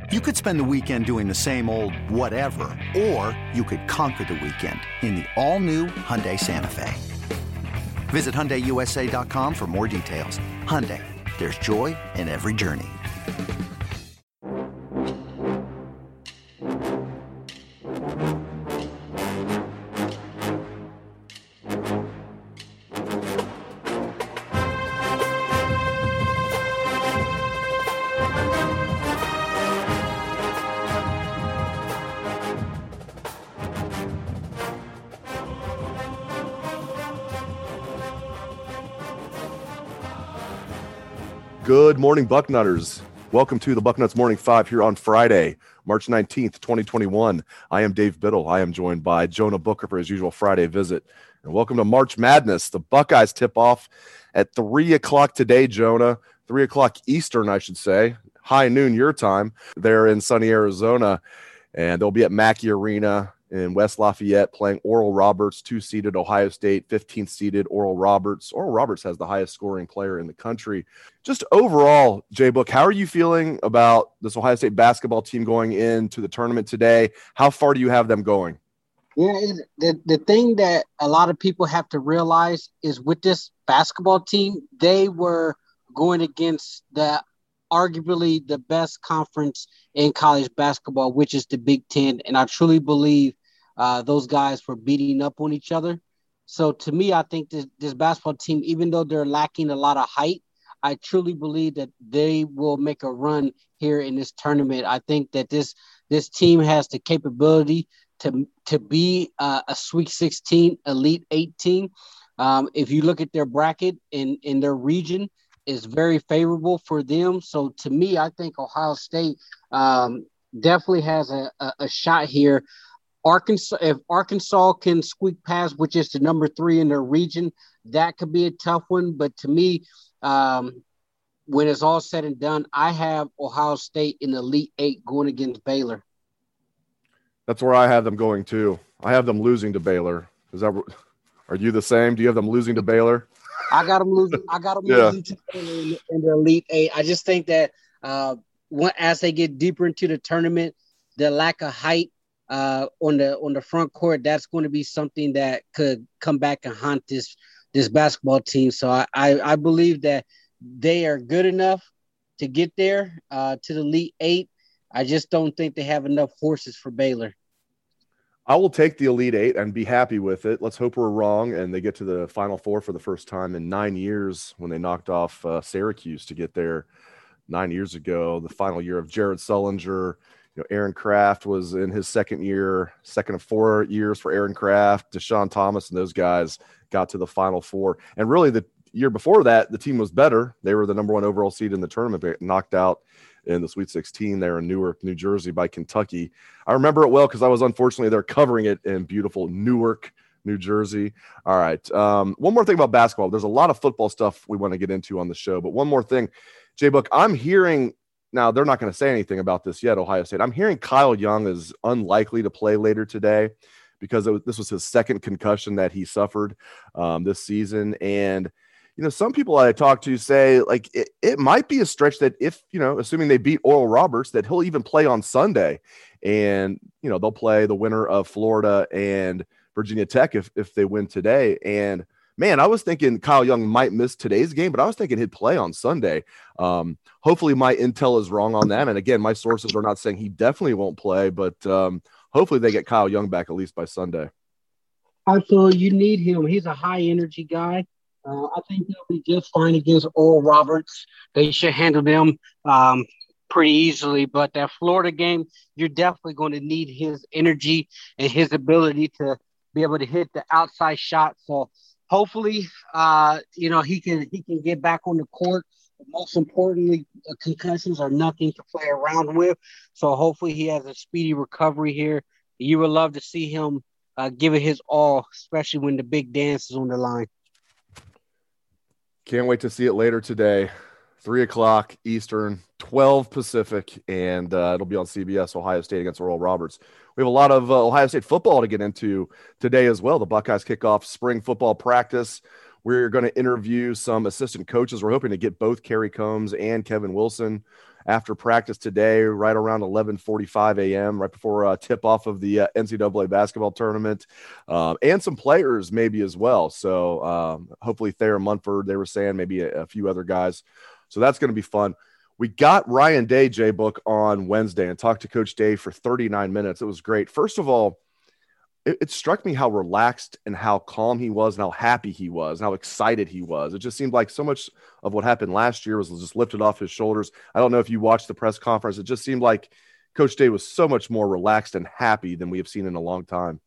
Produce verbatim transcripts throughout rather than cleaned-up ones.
You could spend the weekend doing the same old whatever, or you could conquer the weekend in the all-new Hyundai Santa Fe. Visit Hyundai U S A dot com for more details. Hyundai, there's joy in every journey. Good morning, Bucknutters. Welcome to the Bucknuts Morning Five here on Friday, March nineteenth, twenty twenty-one. I am Dave Biddle. I am joined by Jonah Booker for his usual Friday visit. And welcome to March Madness. The Buckeyes tip off at three o'clock today, Jonah. three o'clock Eastern, I should say. High noon your time. They're in sunny Arizona, and they'll be at Mackey Arena in West Lafayette playing Oral Roberts, two-seeded Ohio State, fifteenth-seeded Oral Roberts. Oral Roberts has the highest scoring player in the country. Just overall, J-Book, how are you feeling about this Ohio State basketball team going into the tournament today? How far do you have them going? Yeah, the, the thing that a lot of people have to realize is with this basketball team, they were going against the arguably the best conference in college basketball, which is the Big Ten. And I truly believe uh, those guys were beating up on each other. So to me, I think this, this basketball team, even though they're lacking a lot of height, I truly believe that they will make a run here in this tournament. I think that this this team has the capability to, to be uh, a Sweet sixteen, Elite eighteen. Um, if you look at their bracket in, in their region, is very favorable for them. So to me, I think Ohio State um, definitely has a, a, a shot here. Arkansas, if Arkansas can squeak past, which is the number three in their region, that could be a tough one. But to me, um, when it's all said and done, I have Ohio State in the Elite Eight going against Baylor. That's where I have them going too. I have them losing to Baylor. Is that? Are you the same? Do you have them losing to Baylor? I got them losing. I got them yeah. losing to in, in the Elite Eight. I just think that uh, when, as they get deeper into the tournament, the lack of height uh, on the on the front court, that's going to be something that could come back and haunt this this basketball team. So I I, I believe that they are good enough to get there uh, to the Elite Eight. I just don't think they have enough horses for Baylor. I will take the Elite Eight and be happy with it. Let's hope we're wrong and they get to the Final Four for the first time in nine years when they knocked off uh, Syracuse to get there nine years ago, the final year of Jared Sullinger. You know, Aaron Kraft was in his second year, second of four years for Aaron Kraft. Deshaun Thomas and those guys got to the Final Four. And really the year before that, the team was better. They were the number one overall seed in the tournament, but knocked out in the Sweet sixteen there in Newark, New Jersey by Kentucky. I remember it well because I was unfortunately there covering it in beautiful Newark, New Jersey. All right. Um, one more thing about basketball. There's a lot of football stuff we want to get into on the show, but one more thing, J-Book, I'm hearing now they're not going to say anything about this yet, Ohio State. I'm hearing Kyle Young is unlikely to play later today because it was, this was his second concussion that he suffered um, this season. And you know, some people I talk to say like it, it might be a stretch that if, you know, assuming they beat Oral Roberts, that he'll even play on Sunday. And, you know, they'll play the winner of Florida and Virginia Tech if, if they win today. And man, I was thinking Kyle Young might miss today's game, but I was thinking he'd play on Sunday. Um, hopefully my intel is wrong on that. And again, my sources are not saying he definitely won't play, but um, hopefully they get Kyle Young back at least by Sunday. Absolutely. You need him. He's a high energy guy. Uh, I think they'll be just fine against Oral Roberts. They should handle them um, pretty easily. But that Florida game, you're definitely going to need his energy and his ability to be able to hit the outside shot. So hopefully, uh, you know, he can he can get back on the court. But most importantly, uh, concussions are nothing to play around with. So hopefully he has a speedy recovery here. You would love to see him uh, give it his all, especially when the big dance is on the line. Can't wait to see it later today. Three o'clock Eastern, twelve Pacific, and uh, it'll be on C B S, Ohio State against Oral Roberts. We have a lot of uh, Ohio State football to get into today as well. The Buckeyes kick off spring football practice We're going to interview some assistant coaches. We're hoping to get both Kerry Combs and Kevin Wilson after practice today, right around eleven forty-five a.m., right before uh, tip-off of the uh, N C double A basketball tournament, um, and some players maybe as well. So um, hopefully Thayer Munford, they were saying, maybe a, a few other guys. So that's going to be fun. We got Ryan Day, J-Book, on Wednesday and talked to Coach Day for thirty-nine minutes. It was great. First of all, it, it struck me how relaxed and how calm he was and how happy he was and how excited he was. It just seemed like so much of what happened last year was just lifted off his shoulders. I don't know if you watched the press conference. It just seemed like Coach Day was so much more relaxed and happy than we have seen in a long time.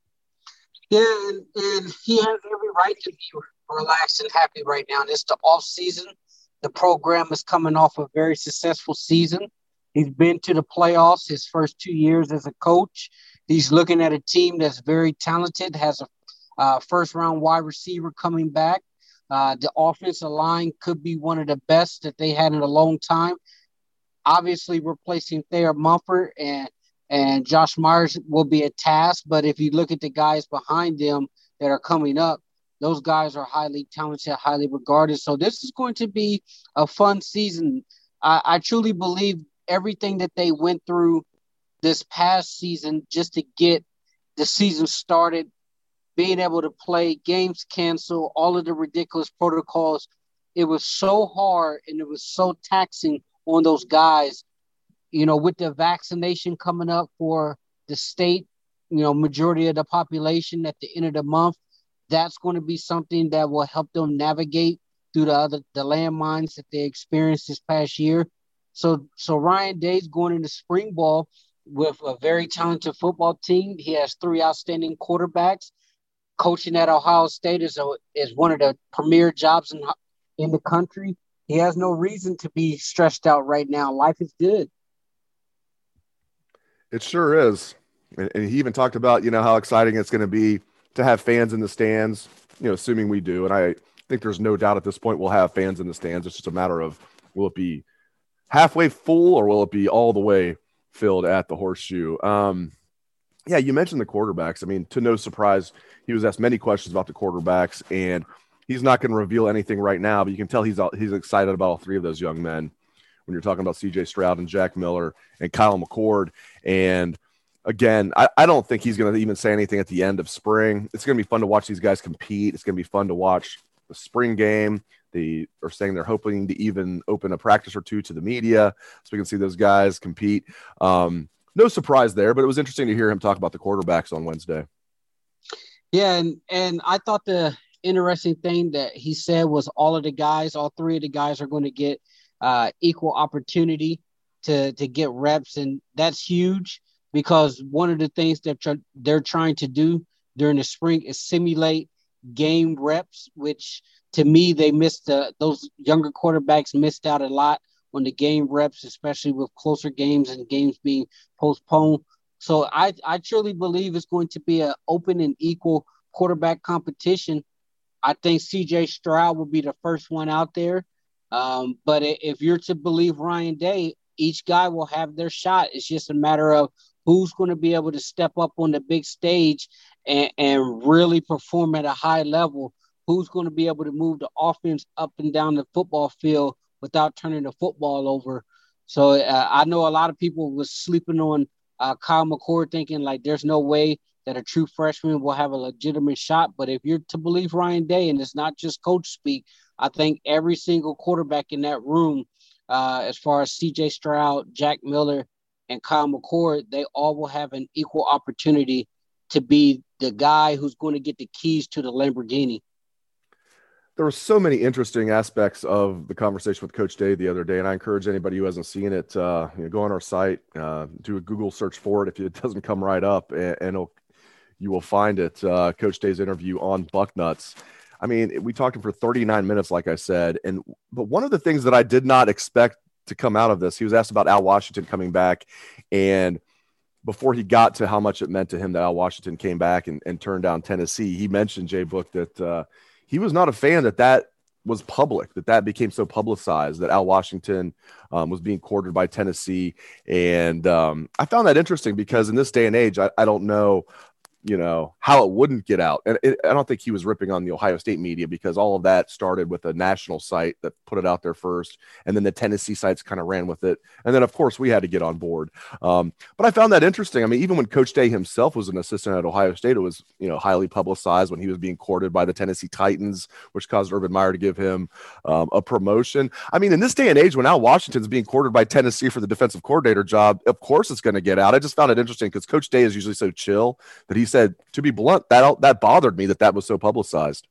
Yeah, and, and he has every right to be relaxed and happy right now. And it's the off season. The program is coming off a very successful season. He's been to the playoffs his first two years as a coach. He's looking at a team that's very talented, has a uh, first-round wide receiver coming back. Uh, the offensive line could be one of the best that they had in a long time. Obviously, replacing Thayer Munford and, and Josh Myers will be a task, but if you look at the guys behind them that are coming up, those guys are highly talented, highly regarded. So this is going to be a fun season. I, I truly believe everything that they went through this past season just to get the season started, being able to play, games canceled, all of the ridiculous protocols. It was so hard and it was so taxing on those guys, you know, with the vaccination coming up for the state, you know, majority of the population at the end of the month. That's going to be something that will help them navigate through the other the landmines that they experienced this past year. So, so Ryan Day's going into spring ball with a very talented football team. He has three outstanding quarterbacks. Coaching at Ohio State is a, is one of the premier jobs in in the country. He has no reason to be stressed out right now. Life is good. It sure is, and, and he even talked about, you know, how exciting it's going to be to have fans in the stands, you know, assuming we do. And I think there's no doubt at this point we'll have fans in the stands. It's just a matter of, will it be halfway full or will it be all the way filled at the Horseshoe? Um, yeah, you mentioned the quarterbacks. I mean, to no surprise, he was asked many questions about the quarterbacks, and he's not going to reveal anything right now, but you can tell he's he's excited about all three of those young men when you're talking about C J Stroud and Jack Miller and Kyle McCord. And again, I, I don't think he's going to even say anything at the end of spring. It's going to be fun to watch these guys compete. It's going to be fun to watch the spring game. They are saying they're hoping to even open a practice or two to the media so we can see those guys compete. Um, no surprise there, but it was interesting to hear him talk about the quarterbacks on Wednesday. Yeah, and, and I thought the interesting thing that he said was all of the guys, all three of the guys are going to get uh, equal opportunity to, to get reps, and that's huge. Because one of the things that tr- they're trying to do during the spring is simulate game reps, which to me, they missed the, those younger quarterbacks missed out a lot on the game reps, especially with closer games and games being postponed. So I, I truly believe it's going to be an open and equal quarterback competition. I think C J Stroud will be the first one out there. Um, but if you're to believe Ryan Day, each guy will have their shot. It's just a matter of who's going to be able to step up on the big stage and, and really perform at a high level, who's going to be able to move the offense up and down the football field without turning the football over. So uh, I know a lot of people was sleeping on uh, Kyle McCord, thinking like there's no way that a true freshman will have a legitimate shot. But if you're to believe Ryan Day, and it's not just coach speak, I think every single quarterback in that room, uh, as far as C J Stroud, Jack Miller, and Kyle McCord, they all will have an equal opportunity to be the guy who's going to get the keys to the Lamborghini. There were so many interesting aspects of the conversation with Coach Day the other day, and I encourage anybody who hasn't seen it, uh, you know, go on our site, uh, do a Google search for it if it doesn't come right up, and, and it'll, you will find it. Uh, Coach Day's interview on Bucknuts. I mean, we talked for thirty-nine minutes, like I said, and but one of the things that I did not expect to come out of this, he was asked about Al Washington coming back, and before he got to how much it meant to him that Al Washington came back and, and turned down Tennessee, he mentioned, Jay Book, that uh, he was not a fan that that was public, that that became so publicized, that Al Washington um, was being courted by Tennessee. And um, I found that interesting because in this day and age, I, I don't know you know, how it wouldn't get out. And it, I don't think he was ripping on the Ohio State media, because all of that started with a national site that put it out there first. And then the Tennessee sites kind of ran with it. And then, of course, we had to get on board. Um, but I found that interesting. I mean, even when Coach Day himself was an assistant at Ohio State, it was, you know, highly publicized when he was being courted by the Tennessee Titans, which caused Urban Meyer to give him um, a promotion. I mean, in this day and age, when Al Washington's being courted by Tennessee for the defensive coordinator job, of course it's going to get out. I just found it interesting because Coach Day is usually so chill that he said, to be blunt, that that bothered me that that was so publicized.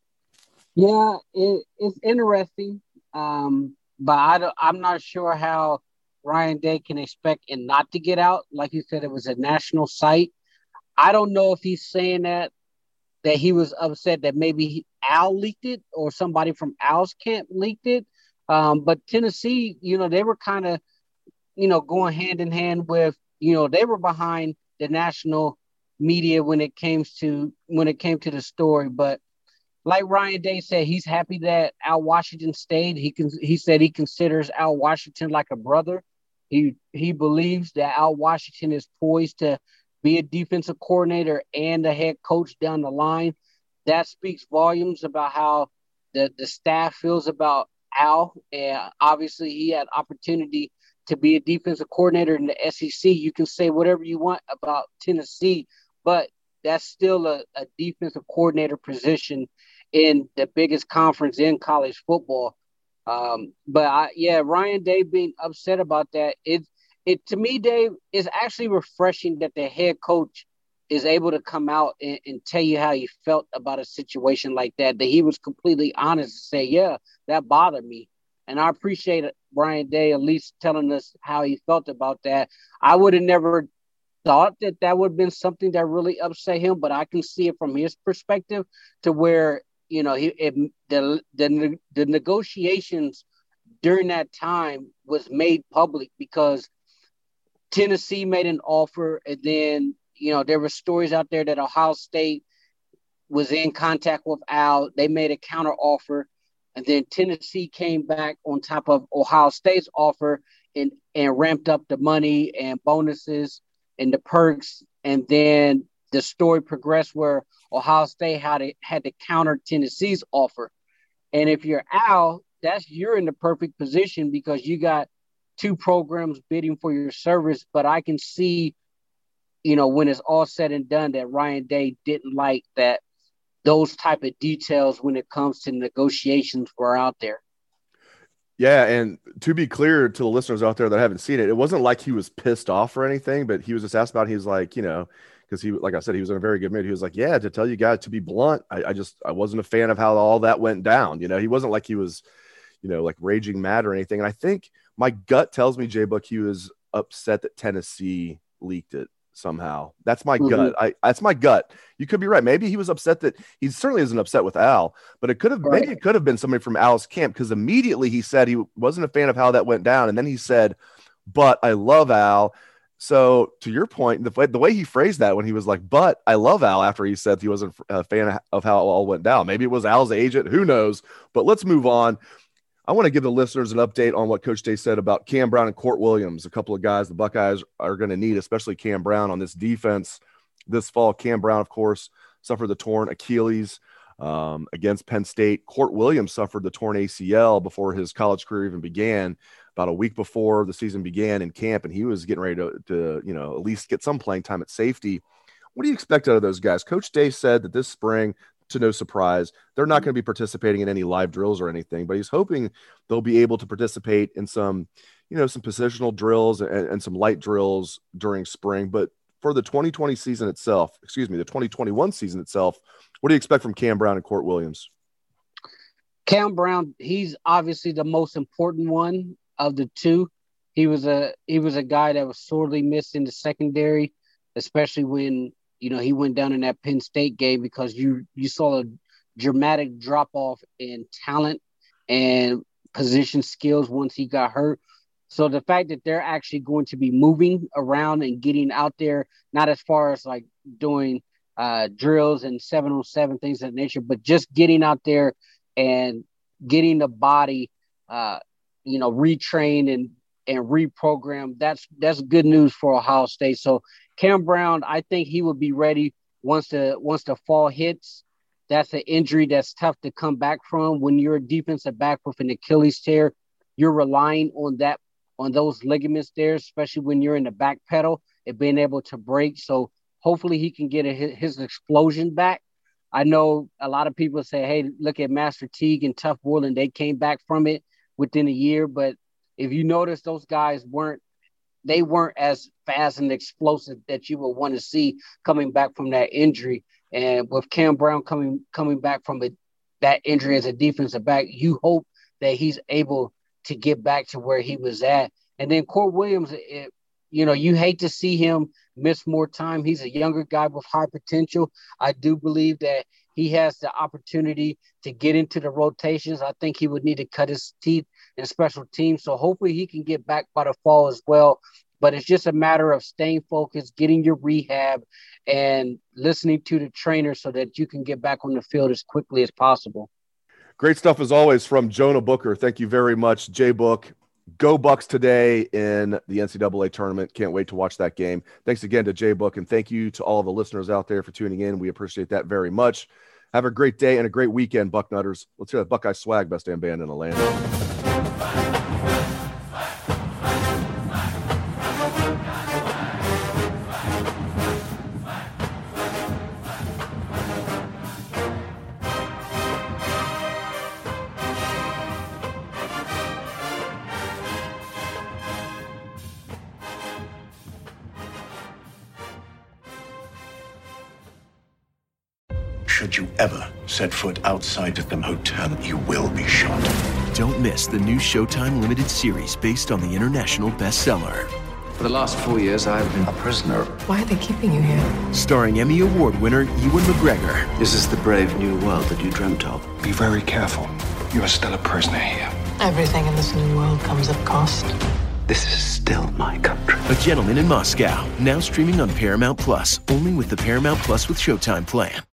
Yeah, it, it's interesting, um, but I don't, I'm not sure how Ryan Day can expect it not to get out. Like you said, it was a national site. I don't know if he's saying that that he was upset that maybe Al leaked it or somebody from Al's camp leaked it. Um, but Tennessee, you know, they were kind of, you know, going hand in hand with, you know, they were behind the national media when it came to when it came to the story. But like Ryan Day said, he's happy that Al Washington stayed. He can he said he considers Al Washington like a brother. He he believes that Al Washington is poised to be a defensive coordinator and a head coach down the line. That speaks volumes about how the, the staff feels about Al. And obviously he had opportunity to be a defensive coordinator in the S E C. You can say whatever you want about Tennessee, but that's still a, a defensive coordinator position in the biggest conference in college football. Um, but I, yeah, Ryan Day being upset about that, it, it to me, Dave, is actually refreshing that the head coach is able to come out and, and tell you how he felt about a situation like that, that he was completely honest to say, yeah, that bothered me. And I appreciate Ryan Day at least telling us how he felt about that. I would have never thought that that would have been something that really upset him, but I can see it from his perspective to where, you know, he it, the, the the negotiations during that time was made public because Tennessee made an offer, and then, you know, there were stories out there that Ohio State was in contact with Al. They made a counter offer, and then Tennessee came back on top of Ohio State's offer and, and ramped up the money and bonuses and the perks. And then the story progressed where Ohio State had to, had to counter Tennessee's offer. And if you're Al, that's you're in the perfect position because you got two programs bidding for your service. But I can see, you know, when it's all said and done, that Ryan Day didn't like that those type of details when it comes to negotiations were out there. Yeah, and to be clear to the listeners out there that haven't seen it, it wasn't like he was pissed off or anything, but he was just asked about it. He was like, you know, because he, like I said, he was in a very good mood. He was like, yeah, to tell you guys, to be blunt, I, I just, I wasn't a fan of how all that went down. You know, he wasn't like he was, you know, like raging mad or anything. And I think my gut tells me, J-Buck, he was upset that Tennessee leaked it somehow. That's my mm-hmm. gut. I that's my gut. You could be right. Maybe he was upset that he certainly isn't upset with Al, but it could have right. maybe it could have been somebody from Al's camp, because immediately he said he wasn't a fan of how that went down, and then he said, "But I love Al." So to your point, the, the way he phrased that when he was like, "But I love Al," after he said he wasn't a fan of how it all went down, maybe it was Al's agent. Who knows? But let's move on. I want to give the listeners an update on what Coach Day said about Cam Brown and Court Williams, a couple of guys the Buckeyes are going to need, especially Cam Brown on this defense this fall. Cam Brown, of course, suffered the torn Achilles um, against Penn State. Court Williams suffered the torn A C L before his college career even began, about a week before the season began in camp, and he was getting ready to, to you know, at least get some playing time at safety. What do you expect out of those guys? Coach Day said that this spring, to no surprise, they're not going to be participating in any live drills or anything, but he's hoping they'll be able to participate in some, you know, some positional drills and, and some light drills during spring. But for the twenty twenty season itself, excuse me, the twenty twenty-one season itself, what do you expect from Cam Brown and Court Williams? Cam Brown, he's obviously the most important one of the two. He was a he was a guy that was sorely missed in the secondary, especially when, you know, he went down in that Penn State game, because you you saw a dramatic drop off in talent and position skills once he got hurt. So the fact that they're actually going to be moving around and getting out there, not as far as like doing uh, drills and seven on seven, things of that nature, but just getting out there and getting the body, uh, you know, retrained and and reprogrammed. That's that's good news for Ohio State. So Cam Brown, I think he would be ready once the once the fall hits, that's an injury that's tough to come back from. When you're a defensive back with an Achilles tear, you're relying on that on those ligaments there, especially when you're in the back pedal and being able to break. So hopefully he can get a, his explosion back. I know a lot of people say, hey, look at Master Teague and Tough Woolen. They came back from it within a year. But if you notice, those guys weren't, they weren't as fast and explosive that you would want to see coming back from that injury. And with Cam Brown coming coming back from it, that injury as a defensive back, you hope that he's able to get back to where he was at. And then Court Williams, it, you know, you hate to see him miss more time. He's a younger guy with high potential. I do believe that he has the opportunity to get into the rotations. I think he would need to cut his teeth in special teams. So hopefully he can get back by the fall as well. But it's just a matter of staying focused, getting your rehab, and listening to the trainer so that you can get back on the field as quickly as possible. Great stuff as always from Jonah Booker. Thank you very much, J-Book. Go Bucks today in the N C double A tournament. Can't wait to watch that game. Thanks again to J-Book, and thank you to all the listeners out there for tuning in. We appreciate that very much. Have a great day and a great weekend, Bucknutters. Let's hear that Buckeye swag, best damn band in the land. Should you ever set foot outside of the motel, you will be shot. Don't miss the new Showtime limited series based on the international bestseller. For the last four years, I've been a prisoner. Why are they keeping you here? Starring Emmy Award winner Ewan McGregor. This is the brave new world that you dreamt of. Be very careful. You are still a prisoner here. Everything in this new world comes at cost. This is still my country. A Gentleman in Moscow, now streaming on Paramount Plus, only with the Paramount Plus with Showtime plan.